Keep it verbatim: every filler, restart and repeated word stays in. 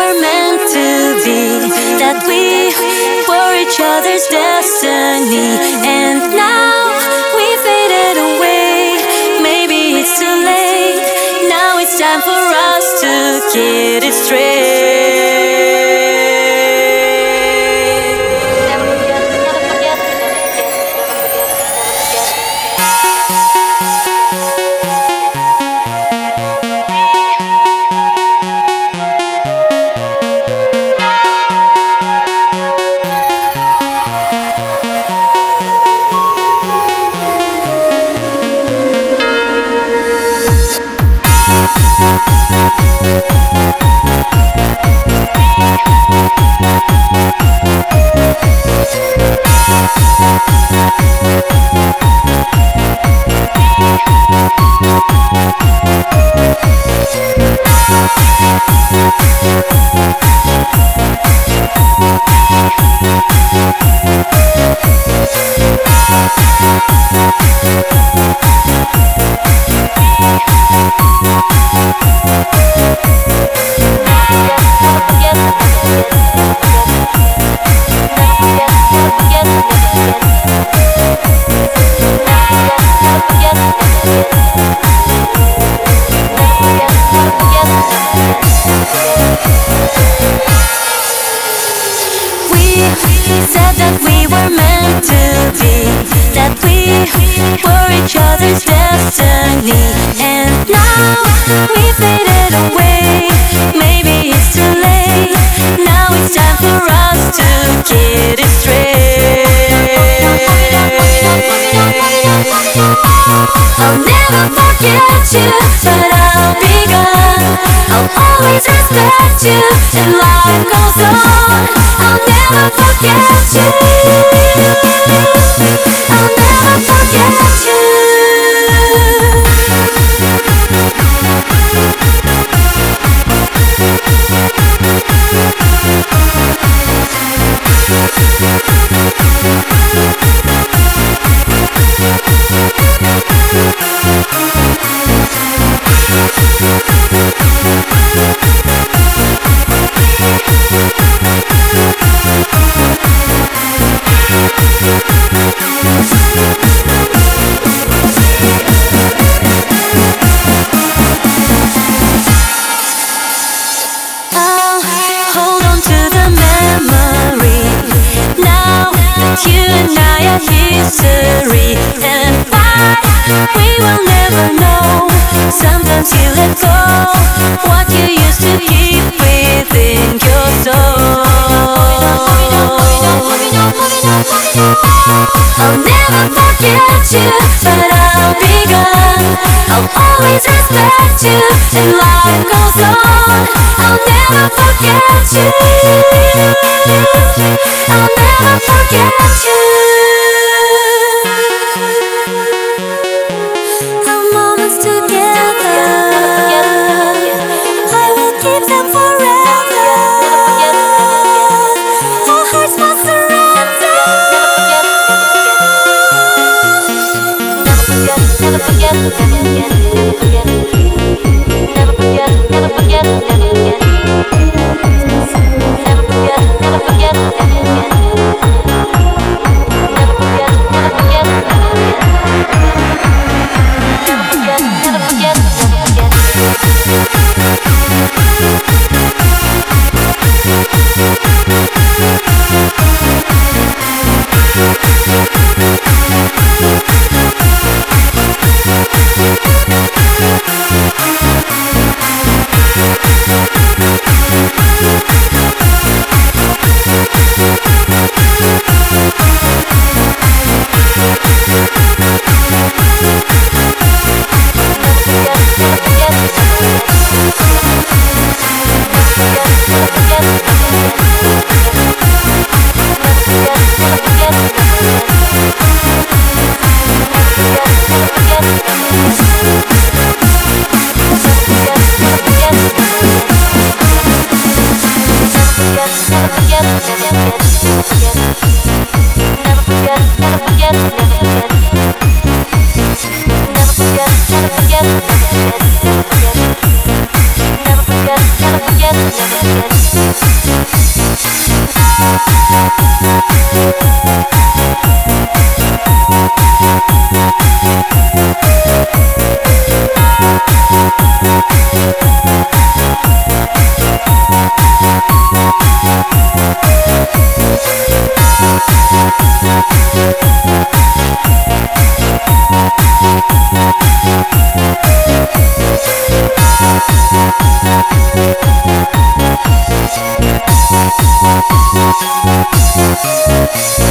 were meant to be, that we were each other's destiny, and now we faded away. Maybe it's too late. Now it's time for us to get it straight. Said that we were meant to be, that we were each other's destiny, and now we faded away. Maybe it's too late. Now it's time for us to get it straight. I'll never forget you, but I'll be gone. I'll always respect you, and life goes on. I'll never forget you. I'll never forget you. You and I are history, and why we will never know. Sometimes you let go what you used to keep within your soul. I'll never forget you, but I'll be gone. I'll always respect you, and life goes on. I'll never forget you. I'll never forget you. Our moments together, I will keep them forever. Our hearts must surrender. Never forget, never forget, never forget, never forget, never forget, never forget, never forget, never forget, never forget. Never forget, never forget, never forget. away.